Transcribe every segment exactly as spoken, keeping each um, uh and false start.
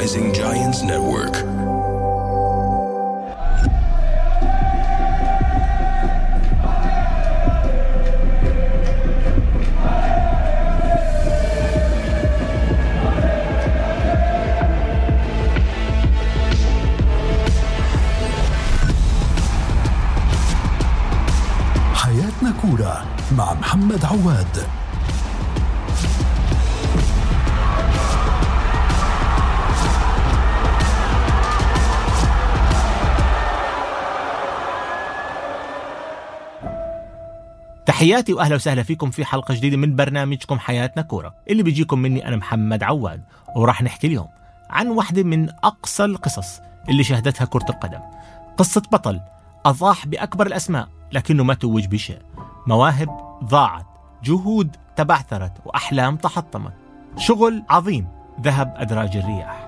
Rising Giants Network. حياتنا كورة مع محمد عواد. تحياتي وأهلا وسهلا فيكم في حلقة جديدة من برنامجكم حياتنا كورة اللي بيجيكم مني أنا محمد عواد، وراح نحكي اليوم عن واحدة من أقصى القصص اللي شهدتها كرة القدم. قصة بطل أضاح بأكبر الأسماء لكنه ما توج بشيء، مواهب ضاعت، جهود تبعثرت، وأحلام تحطمت، شغل عظيم ذهب أدراج الرياح.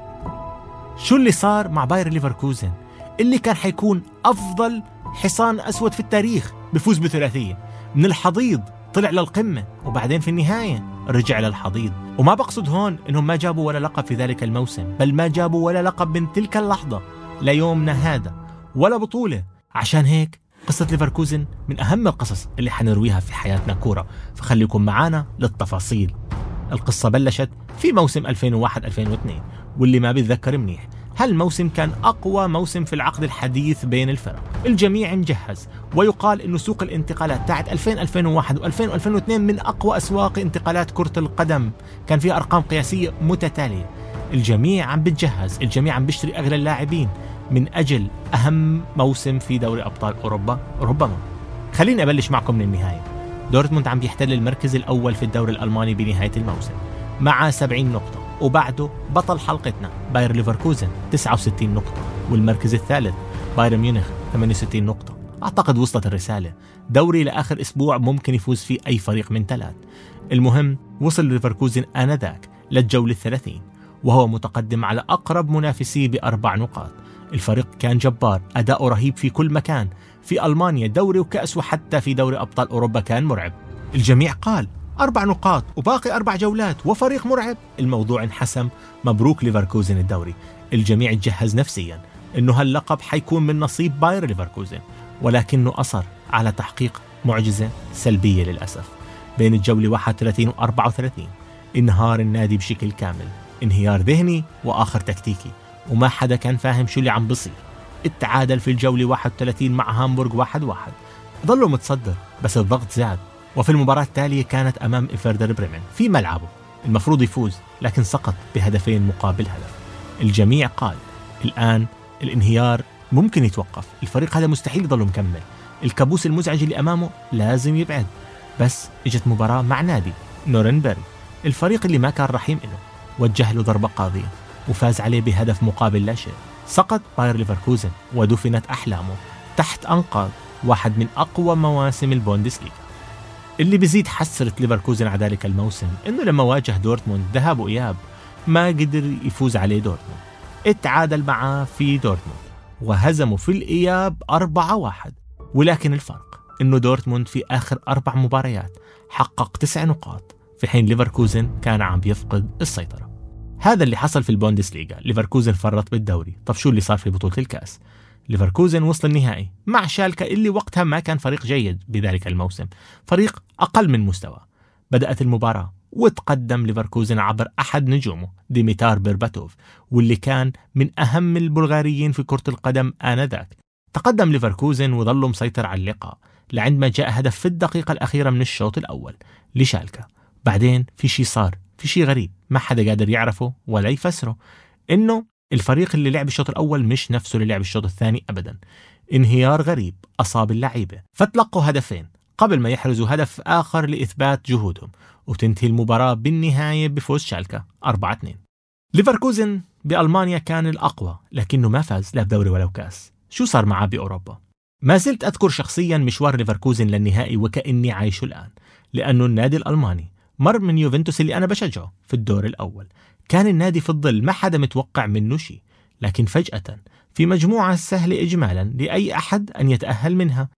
شو اللي صار مع باير ليفركوزن اللي كان حيكون أفضل حصان أسود في التاريخ بفوز بثلاثية؟ من الحضيض طلع للقمة، وبعدين في النهاية رجع للحضيض. وما بقصد هون إنهم ما جابوا ولا لقب في ذلك الموسم، بل ما جابوا ولا لقب من تلك اللحظة ليومنا هذا، ولا بطولة. عشان هيك قصة ليفركوزن من أهم القصص اللي حنرويها في حياتنا كورة، فخليكم معانا للتفاصيل. القصة بلشت في موسم ألفين وواحد ألفين واثنين، واللي ما بيتذكر منيح هالموسم كان أقوى موسم في العقد الحديث بين الفرق. الجميع مجهز، ويقال إنه سوق الانتقالات تاعت ألفين ألفين وواحد وألفين ألفين واثنين من أقوى أسواق انتقالات كرة القدم، كان فيها أرقام قياسية متتالية. الجميع عم بتجهز، الجميع عم بيشتري أغلى اللاعبين من أجل أهم موسم في دوري أبطال أوروبا ربما. خليني أبلش معكم من النهاية. دورتموند عم بيحتل المركز الأول في الدوري الألماني بنهاية الموسم مع سبعين نقطة، وبعده بطل حلقتنا باير ليفركوزن تسعة وستين نقطة، والمركز الثالث بايرن ميونخ ثمانية وستين نقطة. أعتقد وصلت الرسالة، دوري لآخر أسبوع ممكن يفوز فيه أي فريق من ثلاث. المهم وصل ليفركوزن آنذاك للجولة الثلاثين وهو متقدم على أقرب منافسيه بأربع نقاط. الفريق كان جبار، أداؤه رهيب في كل مكان، في ألمانيا دوري وكأس، وحتى في دوري أبطال أوروبا كان مرعب. الجميع قال أربع نقاط وباقي أربع جولات وفريق مرعب. الموضوع انحسم، مبروك ليفركوزن الدوري. الجميع تجهز نفسيا إنه هاللقب حيكون من نصيب باير ليفركوزن، ولكنه أصر على تحقيق معجزة سلبية للأسف. بين الجولة واحد وثلاثين وأربعة وثلاثين انهار النادي بشكل كامل، انهيار ذهني وآخر تكتيكي، وما حدا كان فاهم شو اللي عم بصير. التعادل في الجولة واحد وثلاثين مع هامبورغ واحد واحد، ظلوا متصدر بس الضغط زاد. وفي المباراة التالية كانت أمام إفردر بريمن في ملعبه، المفروض يفوز لكن سقط بهدفين مقابل هدف. الجميع قال الآن الانهيار ممكن يتوقف، الفريق هذا مستحيل يضل مكمل، الكابوس المزعج اللي أمامه لازم يبعد. بس اجت مباراة مع نادي نورنبرغ، الفريق اللي ما كان رحيم له، وجه له ضربة قاضية وفاز عليه بهدف مقابل لا شيء. سقط باير ليفركوزن ودفنت أحلامه تحت أنقاض واحد من أقوى مواسم البوندسليغا. اللي بيزيد حسرة ليفركوزن على ذلك الموسم إنه لما واجه دورتموند ذهاب وإياب ما قدر يفوز عليه دورتموند، اتعادل معه في دورتموند وهزمه في الإياب أربعة واحد. ولكن الفرق إنه دورتموند في آخر أربع مباريات حقق تسع نقاط، في حين ليفركوزن كان عم يفقد السيطرة. هذا اللي حصل في البوندسليغا. ليفركوزن فرط بالدوري. طب شو اللي صار في بطولة الكأس؟ ليفركوزن وصل النهائي مع شالكا اللي وقتها ما كان فريق جيد بذلك الموسم، فريق أقل من مستوى. بدأت المباراة وتقدم ليفركوزن عبر أحد نجومه ديميتار بيرباتوف، واللي كان من أهم البلغاريين في كرة القدم آنذاك. تقدم ليفركوزن وظل مسيطر على اللقاء لعندما جاء هدف في الدقيقة الأخيرة من الشوط الأول لشالكا. بعدين في شيء صار، في شيء غريب ما حدا قادر يعرفه ولا يفسره، إنه الفريق اللي لعب الشوط الأول مش نفسه اللي لعب الشوط الثاني أبدا. انهيار غريب أصاب اللعيبة، فتلقوا هدفين قبل ما يحرزوا هدف آخر لإثبات جهودهم، وتنتهي المباراة بالنهاية بفوز شالكا أربعة اثنين. ليفركوزن بألمانيا كان الأقوى لكنه ما فاز لا بدوري ولا كاس. شو صار معاه بأوروبا؟ ما زلت أذكر شخصيا مشوار ليفركوزن للنهائي وكأني عايشه الآن، لأنه النادي الألماني مر من يوفنتوس اللي أنا بشجعه في الدور الأول. كان النادي في الظل، ما حدا متوقع منه شيء، لكن فجأة في مجموعة سهلة إجمالا لأي أحد أن يتأهل منها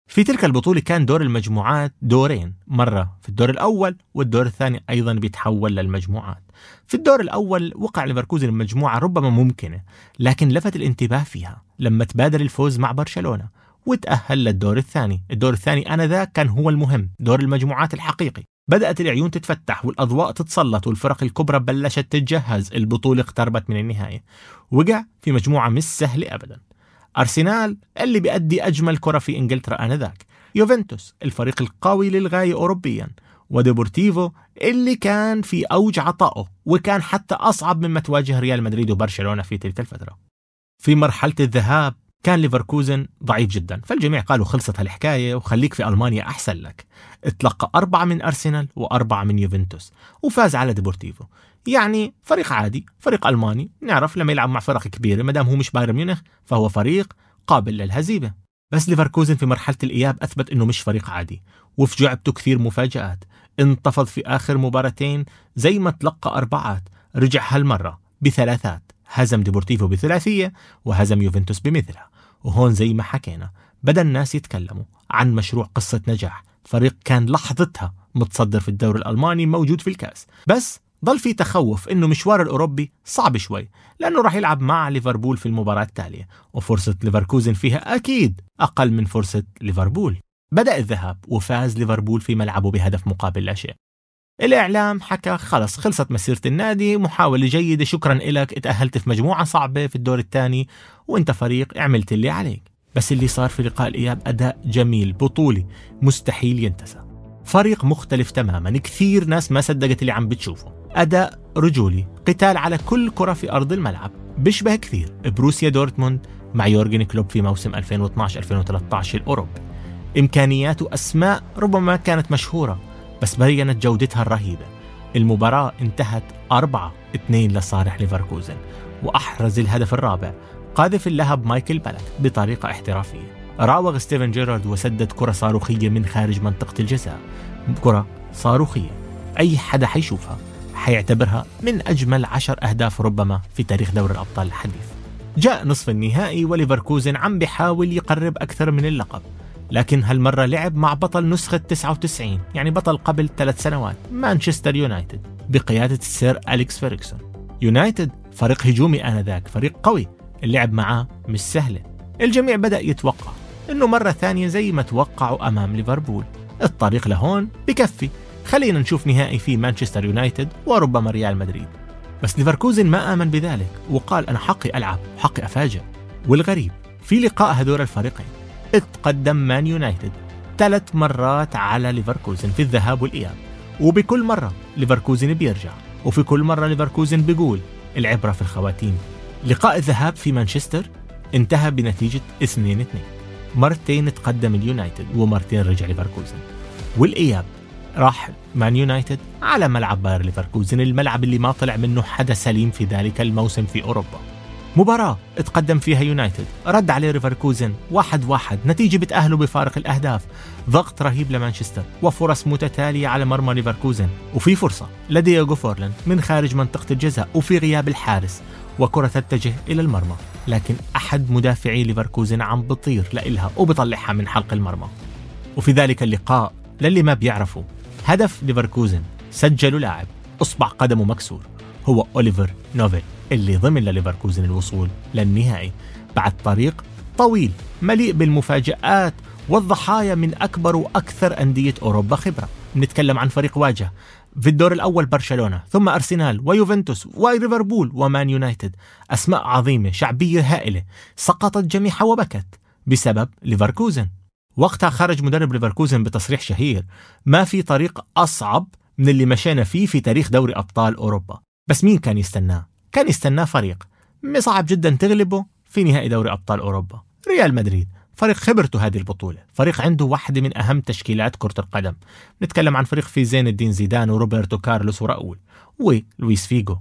في تلك البطولة كان دور المجموعات دورين، مرة في الدور الأول والدور الثاني أيضا بيتحول للمجموعات. في الدور الأول وقع ليفركوزن المجموعة ربما ممكنة، لكن لفت الانتباه فيها لما تبادر الفوز مع برشلونة وتأهل للدور الثاني. الدور الثاني آنذاك كان هو المهم، دور المجموعات الحقيقي. بدأت العيون تتفتح والأضواء تتسلط والفرق الكبرى بلشت تتجهز. البطولة اقتربت من النهاية. وقع في مجموعة مش سهلة أبدا. أرسنال اللي بيأدي أجمل كرة في إنجلترا آنذاك، يوفنتوس الفريق القوي للغاية أوروبيا، وديبورتيفو اللي كان في أوج عطائه وكان حتى أصعب مما تواجه ريال مدريد وبرشلونة في تلك الفترة. في مرحلة الذهاب كان ليفركوزن ضعيف جدا، فالجميع قالوا خلصت هالحكاية وخليك في ألمانيا أحسن لك. اتلقى أربعة من أرسنال وأربعة من يوفنتوس وفاز على ديبورتيفو. يعني فريق عادي، فريق ألماني، نعرف لما يلعب مع فرق كبيرة مدام هو مش بايرن ميونخ فهو فريق قابل للهزيمة. بس ليفركوزن في مرحلة الإياب أثبت إنه مش فريق عادي، وفي جعبته كثير مفاجآت. انتفض في آخر مباراتين زي ما تلقى أربعات، رجع هالمرة بثلاثات، هزم ديبورتيفو بثلاثية وهزم يوفنتوس بمثلها. وهون زي ما حكينا بدأ الناس يتكلموا عن مشروع قصة نجاح، فريق كان لحظتها متصدر في الدوري الألماني موجود في الكأس. بس ضل في تخوف إنه مشوار الأوروبي صعب شوي، لأنه راح يلعب مع ليفربول في المباراة التالية، وفرصة ليفركوزن فيها أكيد أقل من فرصة ليفربول. بدأ الذهاب وفاز ليفربول في ملعبه بهدف مقابل لا شيء. الإعلام حكى خلص خلصت مسيرة النادي، محاولة جيدة، شكرا إلك، اتأهلت في مجموعة صعبة في الدور الثاني وانت فريق عملت اللي عليك. بس اللي صار في لقاء الإياب أداء جميل بطولي مستحيل ينتسى. فريق مختلف تماما، كثير ناس ما صدقت اللي عم بتشوفه. أداء رجولي، قتال على كل كرة في أرض الملعب، بيشبه كثير بروسيا دورتموند مع يورجن كلوب في موسم ألفين واثناشر ألفين وثلاثة عشر الأوروبي. إمكانيات وأسماء ربما كانت مشهورة بس بينت جودتها الرهيبة. المباراة انتهت أربعة اثنين لصالح ليفركوزن، وأحرز الهدف الرابع قاذف اللهب مايكل بالك بطريقة احترافية. راوغ ستيفن جيرارد وسدد كرة صاروخية من خارج منطقة الجزاء، كرة صاروخية أي حدا حيشوفها حيعتبرها من أجمل عشر أهداف ربما في تاريخ دوري الأبطال الحديث. جاء نصف النهائي وليفركوزن عم بيحاول يقرب أكثر من اللقب، لكن هالمرة لعب مع بطل نسخة تسعة وتسعين، يعني بطل قبل ثلاث سنوات، مانشستر يونايتد بقيادة السير أليكس فيرغسون. يونايتد فريق هجومي آنذاك، فريق قوي، اللعب معاه مش سهلة. الجميع بدأ يتوقع إنه مرة ثانية زي ما توقعوا أمام ليفربول الطريق لهون بكفي، خلينا نشوف نهائي في مانشستر يونايتد وربما ريال مدريد. بس ليفركوزن ما آمن بذلك وقال أنا حقي ألعب، حقي أفاجئ. والغريب في لقاء هدول الفريقين اتقدم مان يونايتد ثلاث مرات على ليفركوزن في الذهاب والإياب، وبكل مرة ليفركوزن بيرجع، وفي كل مرة ليفركوزن بيقول العبرة في الخواتيم. لقاء الذهاب في مانشستر انتهى بنتيجة اثنين اثنين، مرتين تقدم اليونايتد ومرتين رجع ليفركوزن. والإياب راح مان يونايتد على ملعب باير ليفركوزن، الملعب اللي ما طلع منه حدا سليم في ذلك الموسم في أوروبا. مباراة اتقدم فيها يونايتد، رد عليه ليفركوزن واحد واحد، نتيجة بتأهلوا بفارق الأهداف، ضغط رهيب لمانشستر وفرص متتالية على مرمى ليفركوزن، وفي فرصة لدييغو فورلان من خارج منطقة الجزاء وفي غياب الحارس، وكرة تتجه إلى المرمى، لكن أحد مدافعي ليفركوزن عم بطير لإلها وبطلعها من حلق المرمى. وفي ذلك اللقاء للي ما بيعرفوا هدف ليفركوزن سجله لاعب أصبع قدمه مكسور، هو أوليفر نوفيل، اللي ضمن لليفركوزن الوصول للنهائي بعد طريق طويل مليء بالمفاجآت والضحايا من أكبر وأكثر أندية أوروبا خبرة. نتكلم عن فريق واجه في الدور الأول برشلونة، ثم أرسنال ويوفنتوس وليفربول ومان يونايتد، أسماء عظيمة، شعبية هائلة، سقطت جميعها وبكت بسبب ليفركوزن. وقتها خرج مدرب ليفركوزن بتصريح شهير: ما في طريق أصعب من اللي مشينا فيه في تاريخ دوري أبطال أوروبا. بس مين كان يستناه؟ كان يستناه فريق صعب جدا تغلبه في نهائي دوري أبطال أوروبا، ريال مدريد، فريق خبرته هذه البطولة، فريق عنده واحدة من أهم تشكيلات كرة القدم. نتكلم عن فريق في زين الدين زيدان وروبرتو كارلوس وراؤول ولويس فيغو،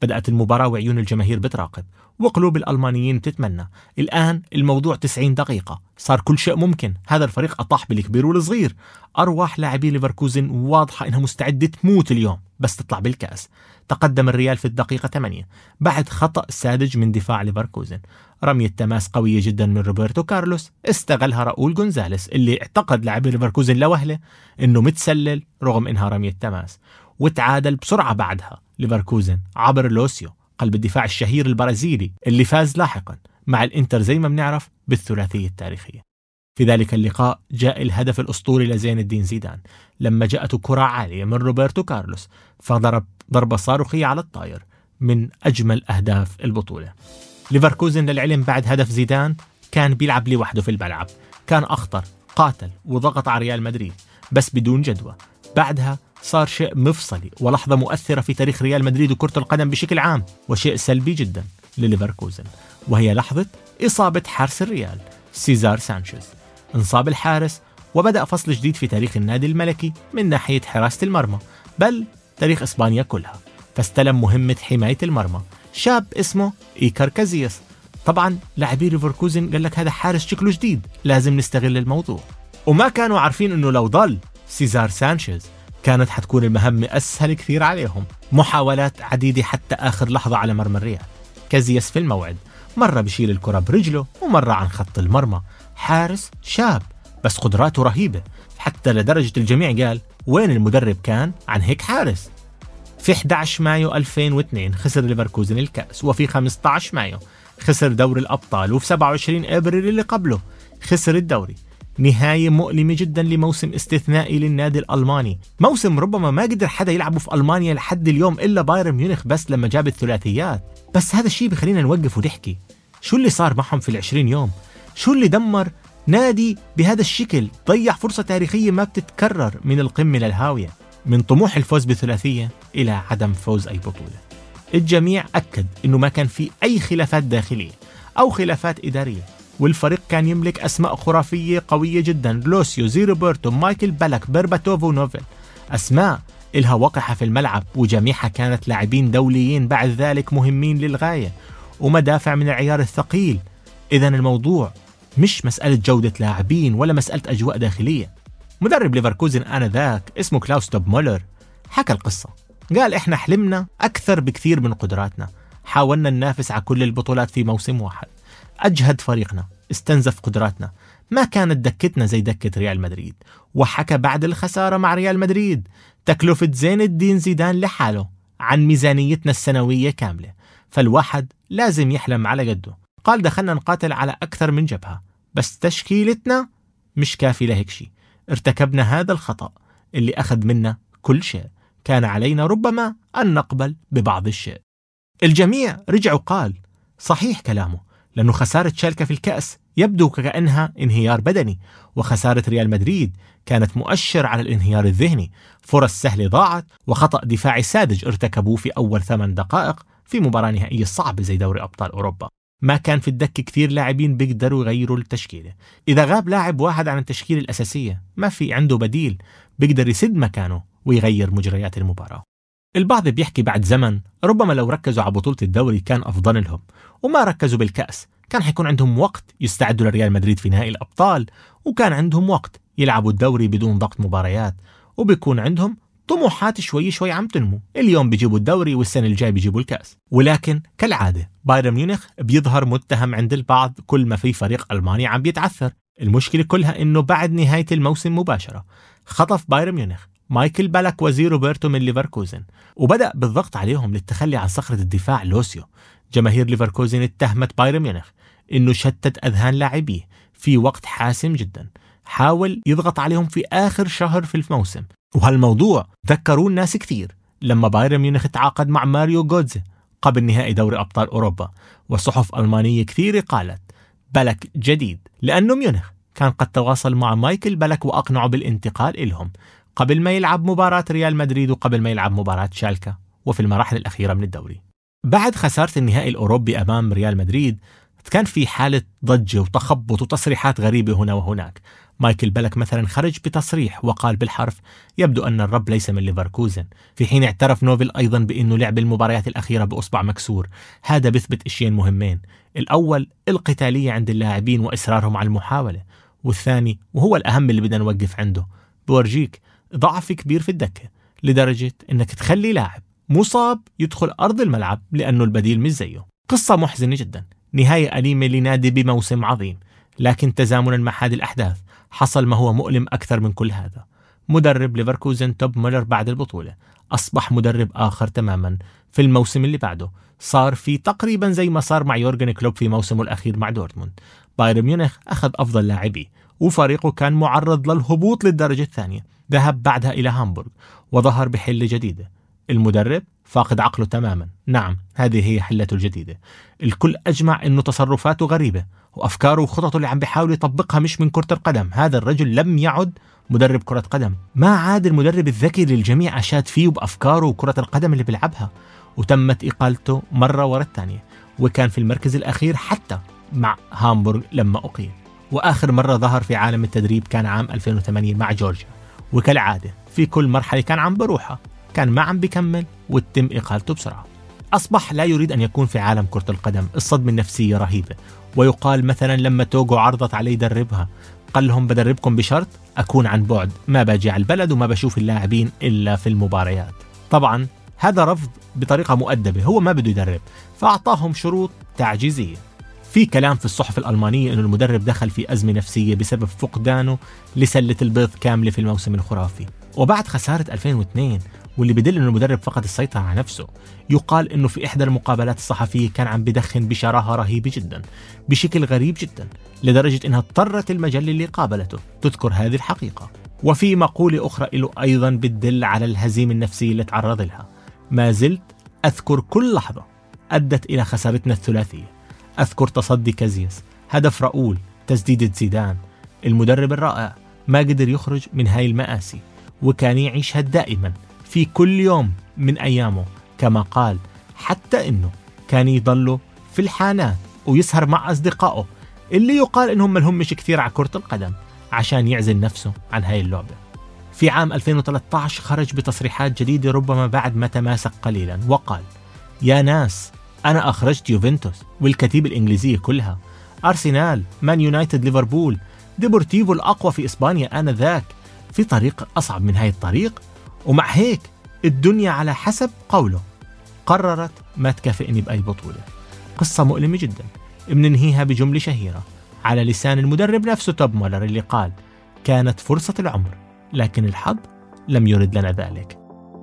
بدأت المباراة وعيون الجماهير بتراقب وقلوب الألمانيين بتتمنى. الآن الموضوع تسعين دقيقة، صار كل شيء ممكن. هذا الفريق أطاح بالكبير والصغير. أرواح لاعبي ليفركوزن واضحة إنها مستعدة تموت اليوم بس تطلع بالكأس. تقدم الريال في الدقيقة ثمانية بعد خطأ ساذج من دفاع ليفركوزن. رمية تماس قوية جدا من روبرتو كارلوس استغلها راؤول غونزاليس اللي اعتقد لاعبي ليفركوزن لوهلة إنه متسلل رغم إنها رمية تماس، وتعادل بسرعة بعدها ليفركوزن عبر لوسيو قلب الدفاع الشهير البرازيلي اللي فاز لاحقا مع الانتر زي ما بنعرف بالثلاثية التاريخية. في ذلك اللقاء جاء الهدف الأسطوري لزين الدين زيدان لما جاءته كرة عالية من روبرتو كارلوس فضرب ضربة صاروخية على الطاير من أجمل أهداف البطولة. ليفركوزن للعلم بعد هدف زيدان كان بيلعب لوحده في الملعب، كان أخطر، قاتل وضغط على ريال مدريد بس بدون جدوى. بعدها صار شيء مفصلي ولحظة مؤثرة في تاريخ ريال مدريد وكرة القدم بشكل عام، وشيء سلبي جدا لليفركوزن، وهي لحظة إصابة حارس الريال سيزار سانشيز. انصاب الحارس وبدأ فصل جديد في تاريخ النادي الملكي من ناحية حراسة المرمى، بل تاريخ إسبانيا كلها. فاستلم مهمة حماية المرمى شاب اسمه إيكار كازياس. طبعا لاعبي ليفركوزن قال لك هذا حارس شكله جديد، لازم نستغل الموضوع. وما كانوا عارفين انه لو ضل سيزار سانشيز كانت حتكون المهمة أسهل كثير عليهم. محاولات عديدة حتى آخر لحظة على مرمى الريال. كازياس في الموعد مرة بشيل الكرة برجله ومرة عن خط المرمى. حارس شاب بس قدراته رهيبة، حتى لدرجة الجميع قال وين المدرب كان عن هيك حارس. في أحد عشر مايو ألفين واثنين خسر ليفركوزن الكأس، وفي خمسة عشر مايو خسر دوري الأبطال، وفي سبعة وعشرين أبريل اللي قبله خسر الدوري. نهاية مؤلمة جدا لموسم استثنائي للنادي الألماني، موسم ربما ما قدر حدا يلعبه في ألمانيا لحد اليوم إلا بايرن ميونخ بس لما جاب الثلاثيات. بس هذا الشيء بخلينا نوقف ونحكي شو اللي صار معهم في العشرين يوم، شو اللي دمر نادي بهذا الشكل، ضيع فرصة تاريخية ما بتتكرر من القمة للهاوية، من طموح الفوز بثلاثية إلى عدم فوز أي بطولة. الجميع أكد إنه ما كان في أي خلافات داخلية أو خلافات إدارية، والفريق كان يملك أسماء خرافية قوية جدا، لوسيو، زي روبرتو، مايكل بالك، بيرباتوف ونوفل، أسماء إلها وقحة في الملعب وجميعها كانت لاعبين دوليين بعد ذلك مهمين للغاية ومدافع من العيار الثقيل. إذن الموضوع مش مسألة جودة لاعبين ولا مسألة أجواء داخلية. مدرب ليفركوزن آنذاك اسمه كلاوس توب مولر حكى القصة، قال إحنا حلمنا أكثر بكثير من قدراتنا، حاولنا ننافس على كل البطولات في موسم واحد، أجهد فريقنا، استنزف قدراتنا، ما كانت دكتنا زي دكة ريال مدريد. وحكى بعد الخسارة مع ريال مدريد تكلفة زين الدين زيدان لحاله عن ميزانيتنا السنوية كاملة، فالواحد لازم يحلم على قده. قال دخلنا نقاتل على أكثر من جبهة بس تشكيلتنا مش كافي لهيك شيء، ارتكبنا هذا الخطأ اللي أخذ منا كل شيء، كان علينا ربما أن نقبل ببعض الشيء. الجميع رجع وقال صحيح كلامه، لأنه خسارة شالكة في الكأس يبدو كأنها انهيار بدني، وخسارة ريال مدريد كانت مؤشر على الانهيار الذهني. فرص سهلة ضاعت وخطأ دفاعي ساذج ارتكبوه في أول ثمان دقائق في مباراة نهائية صعبة زي دوري أبطال أوروبا. ما كان في الدكة كثير لاعبين بيقدروا يغيروا التشكيلة، إذا غاب لاعب واحد عن التشكيلة الأساسية ما في عنده بديل بيقدر يسد مكانه ويغير مجريات المباراة. البعض بيحكي بعد زمن ربما لو ركزوا على بطولة الدوري كان أفضل لهم، وما ركزوا بالكأس كان حيكون عندهم وقت يستعدوا لريال مدريد في نهائي الأبطال، وكان عندهم وقت يلعبوا الدوري بدون ضغط مباريات، وبيكون عندهم طموحات شوي شوي عم تنمو. اليوم بيجيبوا الدوري والسنة الجاي بيجيبوا الكأس. ولكن كالعادة بايرن ميونخ بيظهر متهم عند البعض كل ما في فريق ألماني عم بيتعثر. المشكلة كلها إنه بعد نهاية الموسم مباشرة خطف بايرن ميونخ مايكل بالك وزير روبرتو من ليفركوزن وبدأ بالضغط عليهم للتخلي عن صخرة الدفاع لوسيو. جماهير ليفركوزن اتهمت بايرن ميونخ إنه شتت أذهان لاعبيه في وقت حاسم جدا، حاول يضغط عليهم في آخر شهر في الموسم. وهالموضوع ذكروا الناس كثير لما بايرن ميونخ تعاقد مع ماريو جودزي قبل نهائي دوري أبطال أوروبا، وصحف ألمانية كثيرة قالت بالك جديد، لأنه ميونخ كان قد تواصل مع مايكل بالك وأقنعه بالانتقال إلهم قبل ما يلعب مباراة ريال مدريد وقبل ما يلعب مباراة شالكة وفي المراحل الأخيرة من الدوري. بعد خسارة النهائي الأوروبي أمام ريال مدريد كان في حالة ضجة وتخبط وتصريحات غريبة هنا وهناك. مايكل بالك مثلا خرج بتصريح وقال بالحرف: يبدو أن الرب ليس من ليفركوزن، في حين اعترف نوفل أيضا بأنه لعب المباريات الأخيرة بأصبع مكسور. هذا بيثبت إشيين مهمين: الأول القتالية عند اللاعبين وإصرارهم على المحاولة، والثاني وهو الأهم اللي بدنا نوقف عنده، بورجيك ضعف كبير في الدكة لدرجة أنك تخلي لاعب مصاب يدخل أرض الملعب لأنه البديل مش زيه. قصة محزنة جدا، نهاية أليمة لنادي بموسم عظيم، لكن تزامنا مع هذه الأحداث حصل ما هو مؤلم أكثر من كل هذا. مدرب ليفركوزن توب مولر بعد البطولة أصبح مدرب آخر تماما في الموسم اللي بعده، صار في تقريبا زي ما صار مع يورجن كلوب في موسمه الأخير مع دورتموند. بايرن ميونخ أخذ أفضل لاعبيه وفريقه كان معرض للهبوط للدرجة الثانية، ذهب بعدها إلى هامبورغ وظهر بحلة جديدة. المدرب فاقد عقله تماما، نعم هذه هي حلته الجديدة. الكل أجمع أنه تصرفاته غريبة وأفكاره وخططه اللي عم بيحاول يطبقها مش من كرة القدم. هذا الرجل لم يعد مدرب كرة قدم، ما عاد المدرب الذكي للجميع أشاد فيه بأفكاره وكرة القدم اللي بيلعبها، وتمت إقالته مرة ورا الثانية، وكان في المركز الأخير حتى مع هامبورغ لما أقيل. وآخر مرة ظهر في عالم التدريب كان عام ألفين وثمانية مع جورجيا، وكالعادة في كل مرحلة كان عم بروحها كان ما عم بيكمل وتم إقالته بسرعة. أصبح لا يريد أن يكون في عالم كرة القدم. الصدمة النفسية رهيبة، ويقال مثلا لما توغو عرضت عليه يدربها قال لهم: بدربكم بشرط أكون عن بعد، ما باجي على البلد وما بشوف اللاعبين إلا في المباريات. طبعا هذا رفض بطريقة مؤدبة، هو ما بده يدرب، فأعطاهم شروط تعجيزية. في كلام في الصحف الألمانية أن المدرب دخل في أزمة نفسية بسبب فقدانه لسلة البيض كاملة في الموسم الخرافي، وبعد خسارة ألفين واثنين، واللي بدل أن المدرب فقد السيطرة على نفسه. يقال أنه في إحدى المقابلات الصحفية كان عم بدخن بشراهة رهيبة جدا بشكل غريب جدا، لدرجة أنها اضطرت المجلة اللي قابلته تذكر هذه الحقيقة. وفي مقولة أخرى له أيضا بتدل على الهزيمة النفسية اللي تعرض لها: ما زلت أذكر كل لحظة أدت إلى خسارتنا الثلاثية. أذكر تصدي كازياس، هدف راؤول، تسديدة زيدان. المدرب الرائع ما قدر يخرج من هاي المآسي، وكان يعيشها دائما في كل يوم من أيامه. كما قال حتى إنه كان يضله في الحانات ويسهر مع أصدقائه اللي يقال إنهم ملهم مش كثير على كرة القدم عشان يعزل نفسه عن هاي اللعبة. في عام ألفين وثلاثة عشر خرج بتصريحات جديدة ربما بعد ما تماسك قليلا، وقال: يا ناس، أنا أخرجت يوفنتوس والكتيبة الإنجليزية كلها، أرسنال، مان يونايتد، ليفربول، ديبورتيفو الأقوى في إسبانيا آنذاك. في طريق أصعب من هاي الطريق؟ ومع هيك الدنيا على حسب قوله قررت ما تكافئني بأي بطولة. قصة مؤلمة جدا. بننهيها بجملة شهيرة على لسان المدرب نفسه توب مولر اللي قال: كانت فرصة العمر لكن الحظ لم يرد لنا ذلك.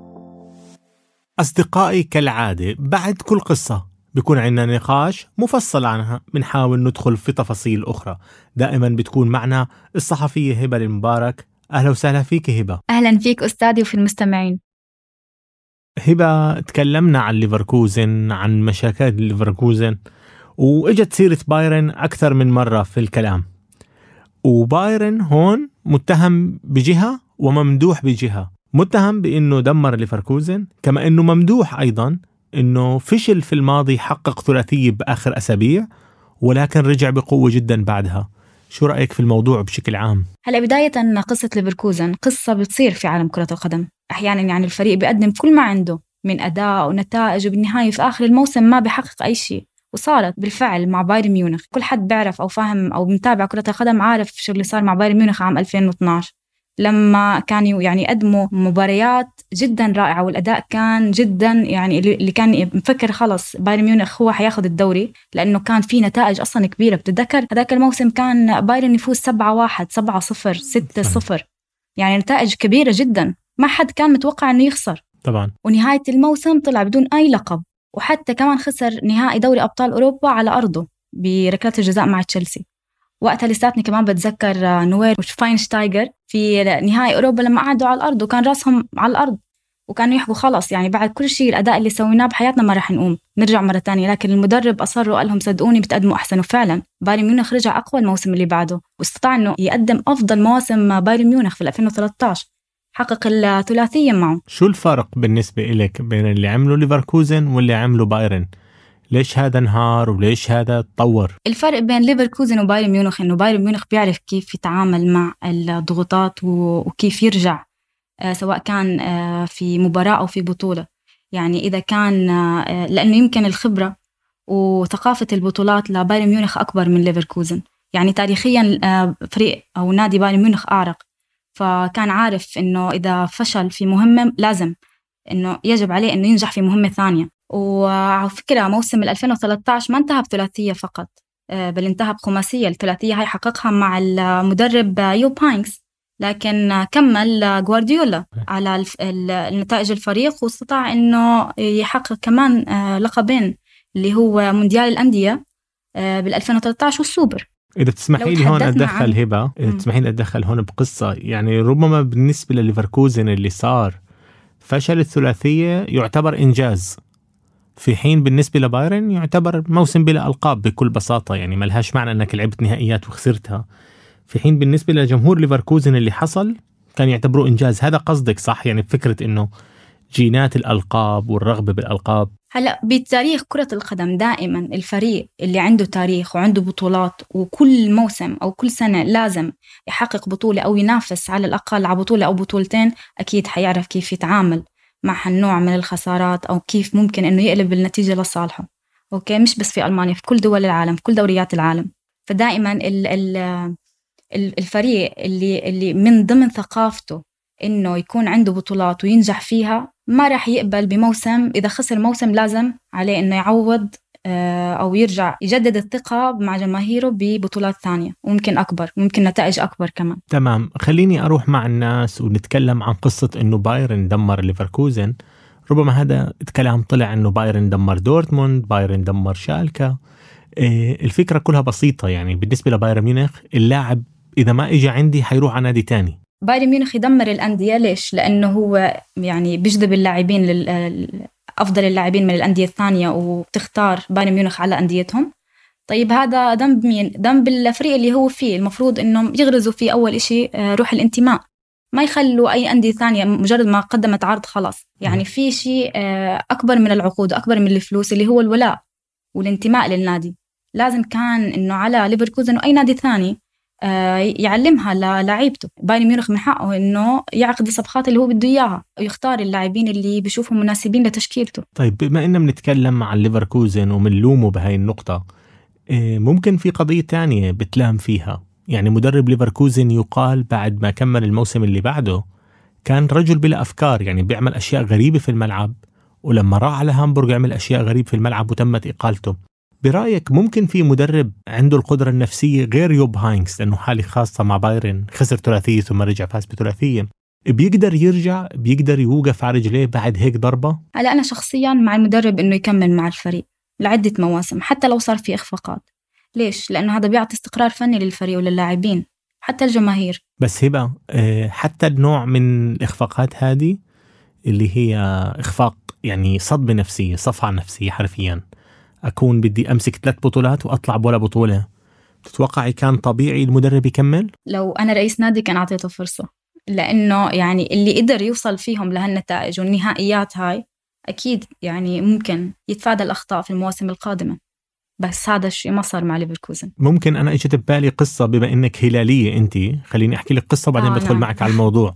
أصدقائي، كالعادة بعد كل قصة بيكون عندنا نقاش مفصل عنها، بنحاول ندخل في تفاصيل أخرى. دائما بتكون معنا الصحفية هبة المبارك. أهلا وسهلا فيك هبة. أهلا فيك أستاذي وفي المستمعين. هبة، تكلمنا عن ليفركوزن، عن مشاكل ليفركوزن، وإجت سيرة بايرن أكثر من مرة في الكلام، وبايرن هون متهم بجهة وممدوح بجهة. متهم بأنه دمر ليفركوزن، كما أنه ممدوح أيضا أنه فشل في الماضي، حقق ثلاثية بآخر أسابيع ولكن رجع بقوة جدا بعدها. شو رأيك في الموضوع بشكل عام؟ هلا بداية قصة ليفركوزن قصة بتصير في عالم كرة القدم أحيانا، يعني الفريق بيقدم كل ما عنده من أداء ونتائج، وبالنهاية في آخر الموسم ما بيحقق أي شيء. وصارت بالفعل مع بايرن ميونخ. كل حد بيعرف أو فاهم أو متابع كرة القدم عارف شو اللي صار مع بايرن ميونخ عام ألفين واثني عشر، لما كانوا يعني يقدموا مباريات جدا رائعة والأداء كان جدا يعني اللي كان مفكر خلص بايرن ميونخ هو حياخد الدوري، لأنه كان في نتائج أصلا كبيرة. بتتذكر هذاك الموسم كان بايرن يفوز سبعة واحد، سبعة صفر، ستة صفر، يعني نتائج كبيرة جدا، ما حد كان متوقع أنه يخسر طبعا. ونهاية الموسم طلع بدون أي لقب، وحتى كمان خسر نهائي دوري أبطال أوروبا على أرضه بركلات الجزاء مع تشيلسي. وقتها لساتني كمان بتذكر نوير وشفاينشتايجر في نهائي أوروبا لما قعدوا على الأرض وكان رأسهم على الأرض وكانوا يحكوا خلص يعني بعد كل شيء الأداء اللي سويناه بحياتنا ما رح نقوم نرجع مرة تانية. لكن المدرب أصر وقال لهم صدقوني بتقدموا أحسن، وفعلا بايرن ميونخ رجع أقوى الموسم اللي بعده واستطاع أنه يقدم أفضل مواسم بايرن ميونخ في ألفين وثلاثة عشر، حقق الثلاثية معه. شو الفرق بالنسبة إليك بين اللي عمله ليفركوزن واللي عمله بايرن؟ ليش هذا انهار وليش هذا تطور؟ الفرق بين ليفركوزن وبايرن ميونخ إنه بايرن ميونخ بيعرف كيف يتعامل مع الضغوطات وكيف يرجع سواء كان في مباراة أو في بطولة. يعني إذا كان لأنه يمكن الخبرة وثقافة البطولات لبايرن ميونخ أكبر من ليفركوزن. يعني تاريخيا فريق أو نادي بايرن ميونخ أعرق، فكان عارف إنه إذا فشل في مهمة لازم إنه يجب عليه إنه ينجح في مهمة ثانية. وعلى فكرة موسم الألفين وثلاثة عشر ما انتهى بثلاثية فقط، بل انتهى بخماسية. الثلاثية هاي حققها مع المدرب يوب هاينكس، لكن كمل غوارديولا على النتائج الفريق واستطاع إنه يحقق كمان لقبين اللي هو مونديال الأندية بالألفين وثلاثة عشر والسوبر. إذا تسمحي لي هون أتدخل هبة، إذا تسمحين أتدخل هون بقصة. يعني ربما بالنسبة لليفركوزن اللي صار فشل الثلاثية يعتبر إنجاز، في حين بالنسبة لبايرن يعتبر موسم بلا ألقاب بكل بساطة. يعني ما لهاش معنى أنك لعبت نهائيات وخسرتها، في حين بالنسبة لجمهور ليفركوزن اللي حصل كان يعتبروا إنجاز. هذا قصدك صح؟ يعني فكرة إنه جينات الألقاب والرغبة بالألقاب. هلأ بتاريخ كرة القدم دائما الفريق اللي عنده تاريخ وعنده بطولات وكل موسم أو كل سنة لازم يحقق بطولة أو ينافس على الأقل على بطولة أو بطولتين، أكيد حيعرف كيف يتعامل مع هالنوع من الخسارات أو كيف ممكن إنه يقلب النتيجة لصالحه. أوكي، مش بس في ألمانيا، في كل دول العالم، في كل دوريات العالم. فدائما ال ال الفريق اللي اللي من ضمن ثقافته إنه يكون عنده بطولات وينجح فيها ما راح يقبل بموسم إذا خسر موسم لازم عليه إنه يعوض أو يرجع يجدد الثقة مع جماهيره ببطولات ثانية وممكن أكبر، ممكن نتائج أكبر كمان. تمام، خليني أروح مع الناس ونتكلم عن قصة إنه بايرن دمر ليفركوزن. ربما هذا الكلام طلع إنه بايرن دمر دورتموند، بايرن دمر شالكا. إيه الفكرة كلها بسيطة. يعني بالنسبة لبايرن ميونخ اللاعب إذا ما إجا عندي حيروح على نادي تاني. بايرن ميونخ يدمر الأندية ليش؟ لأنه هو يعني بيجذب اللاعبين لل أفضل اللاعبين من الأندية الثانية وبتختار بايرن ميونخ على أنديتهم. طيب هذا ذنب مين؟ ذنب الفريق اللي هو فيه. المفروض إنهم يغرزوا فيه أول إشي روح الانتماء، ما يخلوا أي أندية ثانية مجرد ما قدمت عرض خلاص. يعني في شيء أكبر من العقود، أكبر من الفلوس، اللي هو الولاء والانتماء للنادي. لازم كان إنه على ليفركوزن وأي نادي ثاني يعلمها للاعيبته. بايرن ميونخ من حقه إنه يعقد الصفقات اللي هو بده إياها ويختار اللاعبين اللي بيشوفهم مناسبين لتشكيلته. طيب بما إننا بنتكلم عن ليفركوزن ومنلومه بهاي النقطة، ممكن في قضية تانية بتلام فيها. يعني مدرب ليفركوزن يقال بعد ما كمل الموسم اللي بعده كان رجل بلا أفكار، يعني بيعمل أشياء غريبة في الملعب، ولما راح على هامبورغ عمل أشياء غريبة في الملعب وتمت إقالته. برأيك ممكن في مدرب عنده القدرة النفسية غير يوب هاينكس، لأنه حالة خاصة مع بايرن خسر ثلاثية ثم رجع فاز بثلاثية، بيقدر يرجع بيقدر يوقف على رجليه بعد هيك ضربة؟ هلا أنا شخصيا مع المدرب إنه يكمل مع الفريق لعدة مواسم حتى لو صار في إخفاقات. ليش؟ لأنه هذا بيعطي استقرار فني للفريق وللاعبين حتى الجماهير. بس هبة حتى النوع من الإخفاقات هذه اللي هي إخفاق يعني صدمة نفسية، صفعة نفسية حرفيا، أكون بدي أمسك ثلاث بطولات وأطلع بولا بطولة، تتوقعي كان طبيعي المدرب يكمل؟ لو أنا رئيس نادي كان أعطيته فرصة، لأنه يعني اللي قدر يوصل فيهم لهالنتائج والنهائيات هاي أكيد يعني ممكن يتفادى الأخطاء في المواسم القادمة. بس هذا الشيء ما صار مع ليفركوزن. ممكن أنا إجت ببالي قصة، بما إنك هلالية أنت، خليني أحكي لك قصة وبعدين آه بدخل نعم. معك على الموضوع.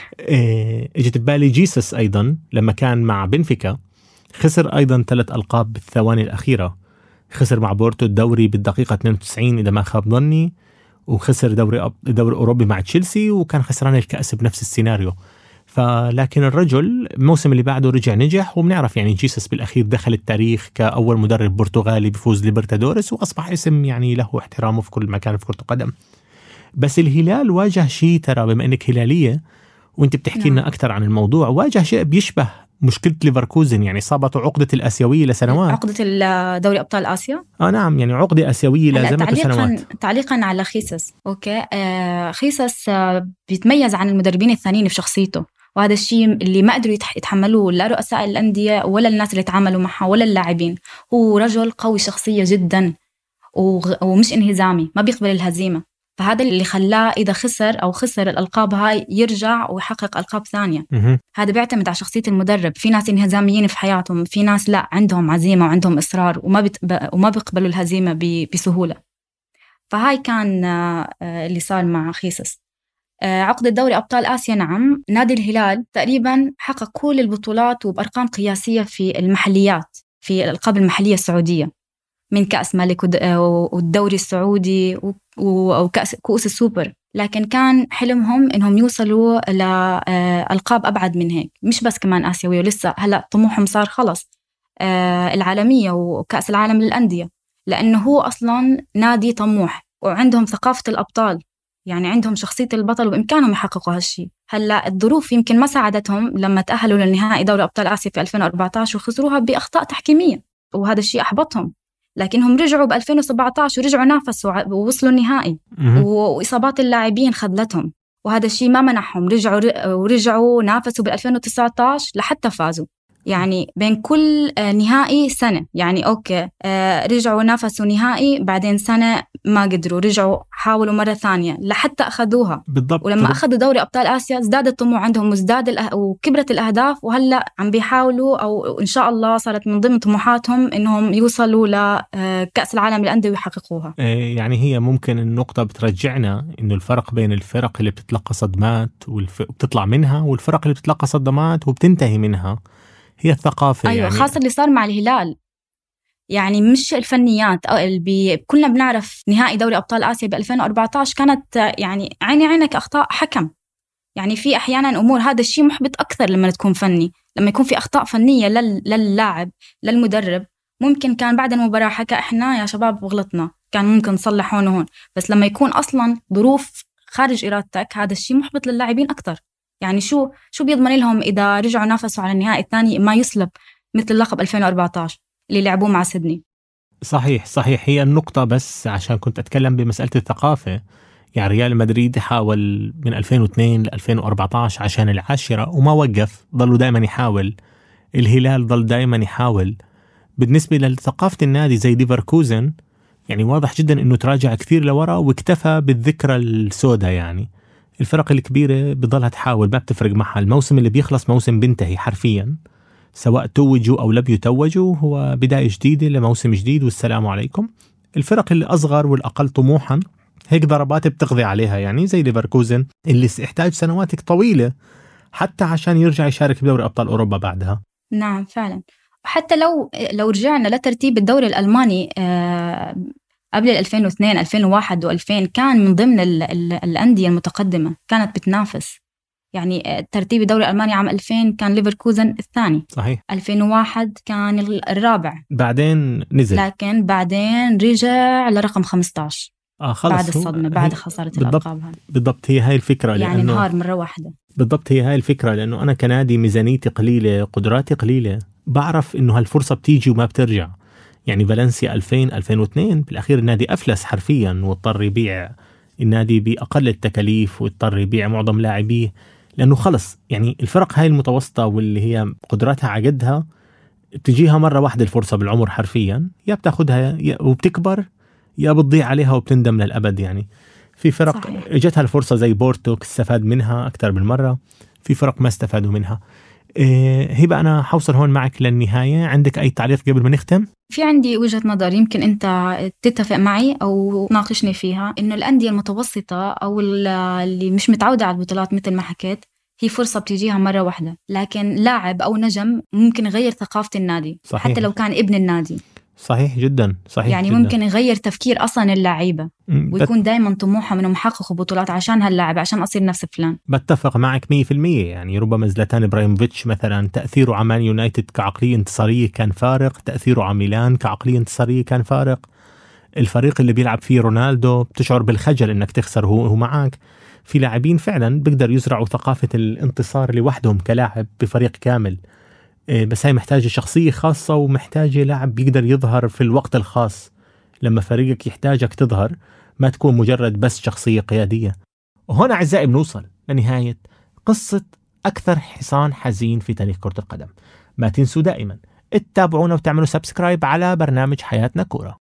إجت ببالي جيسس أيضا لما كان مع بنفيكا خسر أيضا ثلاث ألقاب بالثواني الأخيرة. خسر مع بورتو الدوري بالدقيقة اثنين وتسعين إذا ما خاب ظني، وخسر دوري دوري أوروبي مع تشيلسي، وكان خسران الكأس بنفس السيناريو. فلكن الرجل الموسم اللي بعده رجع نجح، وبنعرف يعني جيسس بالأخير دخل التاريخ كأول مدرب برتغالي بفوز ليبرتادوريس، وأصبح اسم يعني له احترامه في كل مكان في كرة القدم. بس الهلال واجه شيء، ترى بما أنك هلالية وانت بتحكي لنا أكثر عن الموضوع، واجه شيء بيشبه مشكلة ليفركوزن، يعني صابته عقدة الآسيوية لسنوات. عقدة الدوري أبطال آسيا؟ آه نعم، يعني عقدة آسيوية لازمته سنوات. تعليقا على خيسس، أوكي آه خيسس آه بيتميز عن المدربين الثانيين في شخصيته، وهذا الشيء اللي ما قدروا يتحملوه لا رؤساء الأندية ولا الناس اللي تعاملوا معها ولا اللاعبين. هو رجل قوي شخصية جدا ومش انهزامي، ما بيقبل الهزيمة. فهذا اللي خلاه إذا خسر أو خسر الألقاب هاي يرجع ويحقق ألقاب ثانية. مه. هذا بيعتمد على شخصية المدرب. في ناس انهزاميين في حياتهم، في ناس لا عندهم عزيمة وعندهم إصرار وما بت... وما بيقبلوا الهزيمة ب... بسهولة. فهاي كان اللي صار مع خيسس. عقد الدوري أبطال آسيا، نعم نادي الهلال تقريبا حقق كل البطولات وبأرقام قياسية في المحليات، في الألقاب المحلية السعودية، من كأس ملك والدوري السعودي وكأس كؤوس السوبر. لكن كان حلمهم إنهم يوصلوا لألقاب أبعد من هيك، مش بس كمان آسيوية، ولسه هلأ طموحهم صار خلص العالمية وكأس العالم للأندية، لأنه هو أصلا نادي طموح وعندهم ثقافة الأبطال، يعني عندهم شخصية البطل وبإمكانهم يحققوا هالشي. هلأ الظروف يمكن ما ساعدتهم لما تأهلوا للنهائي دوري أبطال آسيا في ألفين وأربعة عشر وخسروها بأخطاء تحكيمية، وهذا الشيء أحبطهم. لكنهم رجعوا ب ألفين وسبعة عشر ورجعوا نافسوا ووصلوا النهائي، وإصابات اللاعبين خذلتهم، وهذا الشيء ما منحهم. رجعوا ورجعوا نافسوا ب ألفين وتسعة عشر لحتى فازوا. يعني بين كل نهائي سنة، يعني أوكي رجعوا نافسوا نهائي، بعدين سنة ما قدروا، رجعوا حاولوا مرة ثانية لحتى أخذوها. بالضبط. ولما أخذوا دوري أبطال آسيا ازداد الطموح عندهم وازداد الأه... وكبرت الأهداف، وهلأ عم بيحاولوا أو إن شاء الله صارت من ضمن طموحاتهم إنهم يوصلوا لكأس العالم للأندية ويحققوها. يعني هي ممكن النقطة بترجعنا إنه الفرق بين الفرق اللي بتتلقى صدمات وبتطلع منها والفرق اللي بتتلقى صدمات وبتنتهي منها هي الثقافة. أيوة، يعني خاصة اللي صار مع الهلال، يعني مش الفنيات. أو اللي كلنا بنعرف نهائي دوري أبطال آسيا ب ألفين وأربعة عشر كانت يعني عيني عينك أخطاء حكم. يعني في أحيانا أمور، هذا الشيء محبط أكثر لما تكون فني، لما يكون في أخطاء فنية لل... للاعب للمدرب. ممكن كان بعد المباراة حكى إحنا يا شباب غلطنا، كان ممكن نصلح هون وهون. بس لما يكون أصلا ظروف خارج إرادتك، هذا الشيء محبط للاعبين أكثر. يعني شو شو بيضمن لهم إذا رجعوا نافسوا على النهائي الثاني ما يسلب مثل لقب ألفين وأربعة عشر اللي لعبوه مع سيدني؟ صحيح صحيح. هي النقطة بس عشان كنت أتكلم بمسألة الثقافة. يعني ريال مدريد حاول من ألفين واثنين ل ألفين وأربعة عشر عشان العاشرة وما وقف، ظلوا دائما يحاول. الهلال ظل دائما يحاول. بالنسبة لثقافة النادي زي ليفركوزن، يعني واضح جدا إنه تراجع كثير لورا واكتفى بالذكرى السوداء. يعني الفرق الكبيرة بضلها تحاول، ما بتفرق معها. الموسم اللي بيخلص موسم بنتهي حرفيا، سواء توجوا أو لم يتوجوا، هو بداية جديدة لموسم جديد والسلام عليكم. الفرق اللي أصغر والأقل طموحا هيك ضربات بتقضي عليها، يعني زي ليفركوزن اللي يحتاج سنوات طويلة حتى عشان يرجع يشارك بدوري أبطال أوروبا بعدها. نعم فعلا. حتى لو لو رجعنا لترتيب الدوري الألماني آه قبل ألفين واثنين ألفين وواحد وألفين كان من ضمن ال ال الأندية المتقدمة، كانت بتنافس. يعني ترتيب الدوري الألماني عام ألفين كان ليفركوزن الثاني، صحيح. ألفين وواحد كان الرابع، بعدين نزل، لكن بعدين رجع لرقم خمسة عشر آه خلص بعد الصدمة، بعد خسارة الألقاب. بالضبط هي هاي الفكرة، يعني انهار مرة واحدة. بالضبط هي هاي الفكرة، لأنه أنا كنادي ميزانيتي قليلة، قدراتي قليلة، بعرف إنه هالفرصة بتيجي وما بترجع. يعني فالنسيا ألفين ألفين واثنين بالأخير النادي أفلس حرفيا، واضطر يبيع النادي بأقل التكاليف، واضطر يبيع معظم لاعبيه، لأنه خلص يعني الفرق هاي المتوسطة واللي هي قدراتها عقدها بتجيها مرة واحدة الفرصة بالعمر حرفيا، يا بتاخدها وبتكبر يا بتضيع عليها وبتندم للأبد. يعني في فرق صحيح. اجتها الفرصة زي بورتو استفاد منها أكثر من مرة، في فرق ما استفادوا منها. إيه هبة، أنا حوصل هون معك للنهاية. عندك أي تعليق قبل ما نختم؟ في عندي وجهة نظر يمكن أنت تتفق معي أو ناقشني فيها، إنه الأندية المتوسطة أو اللي مش متعودة على البطولات مثل ما حكيت هي فرصة بتيجيها مرة واحدة، لكن لاعب أو نجم ممكن يغير ثقافة النادي. صحيح. حتى لو كان ابن النادي. صحيح جدا، صحيح يعني جداً. ممكن يغير تفكير أصلا اللعيبة ويكون دايما طموحهم إنهم يحققوا بطولات عشان هاللاعب، عشان أصير نفس فلان. بتفق معك مية في المية. يعني ربما زلاتان إبراهيموفيتش مثلا تأثيره على مان يونايتد كعقلية انتصارية كان فارق، تأثيره على ميلان كعقلية انتصارية كان فارق. الفريق اللي بيلعب فيه رونالدو بتشعر بالخجل إنك تخسر هو هو معك. في لاعبين فعلا بيقدر يزرعوا ثقافة الانتصار لوحدهم كلاعب بفريق كامل، بس هاي محتاجة شخصية خاصة ومحتاجة لاعب بيقدر يظهر في الوقت الخاص لما فريقك يحتاجك تظهر، ما تكون مجرد بس شخصية قيادية. وهنا أعزائي بنوصل لنهاية قصة أكثر حصان حزين في تاريخ كرة القدم. ما تنسوا دائما تتابعونا وتعملوا سبسكرايب على برنامج حياتنا كورة.